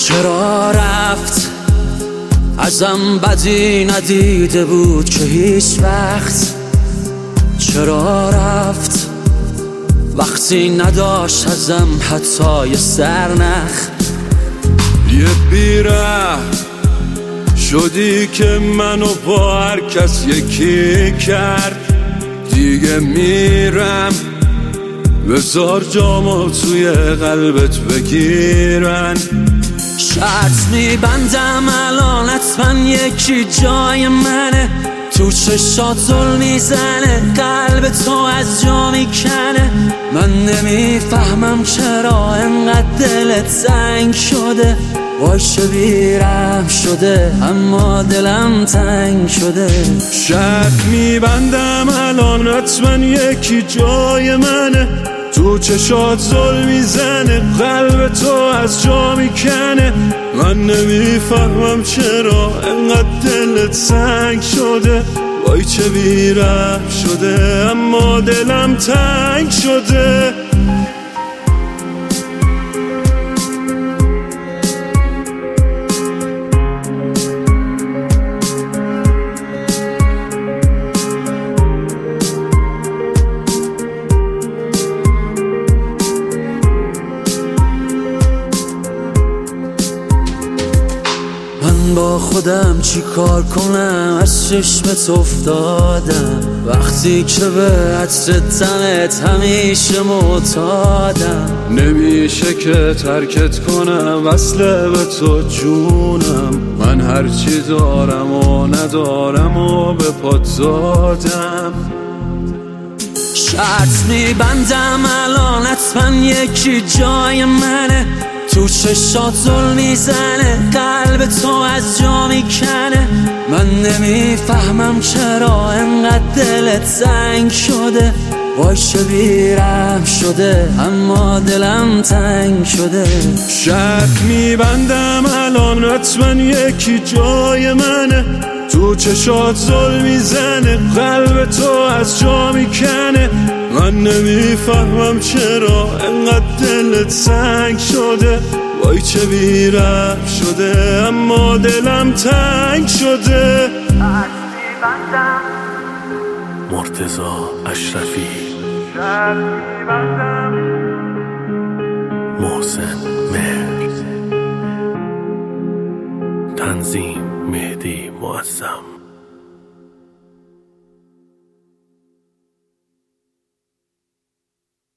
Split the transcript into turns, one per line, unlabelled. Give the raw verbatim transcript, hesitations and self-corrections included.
چرا رفت ازم بدی ندیده بود که هیچ وقت؟ چرا رفت وقتی نداشت ازم حتی یه سرنخ؟
یه بیره شدی که منو با هر کس یکی کرد. دیگه میرم بذار جامو توی قلبت بگیرن.
شرط میبندم الان حتما یکی جای منه، تو چشات ظلم میزنه، قلب تو از جا میکنه. من نمیفهمم چرا انقدر دلت تنگ شده، وای چه بیرحم شده اما دلم تنگ شده.
شرط میبندم الان حتما یکی جای منه، تو چشات ظلم میزنه، قلب تو از جا میکنه. من نمیفهمم چرا انقدر دلت تنگ شده، وای چه بیرحم شده اما دلم تنگ شده.
من با خودم چی کار کنم، از چشمت افتادم وقتی که به عطر تنت همیشه معتادم.
نمیشه که ترکت کنم، وصله به تو جونم. من هرچی دارم و ندارم و به پات زادم.
شرط میبندم الان حتما یکی جای منه، تو چشات ظلم میزنه، قلب تو از جا میکنه. من نمیفهمم چرا انقدر دلت تنگ شده، وای چه بیرحم شده اما دلم تنگ شده.
شرط میبندم الان حتما یکی جای منه، تو چشات ظلم میزنه، قلب تو از جا میکنه. من نمیفهمم چرا انقدر دلت تنگ شده، وای چه بیرحم شده اما دلم تنگ شده.
مرتضی اشرفی، محسن مهر، تنظیم مهدی معظم.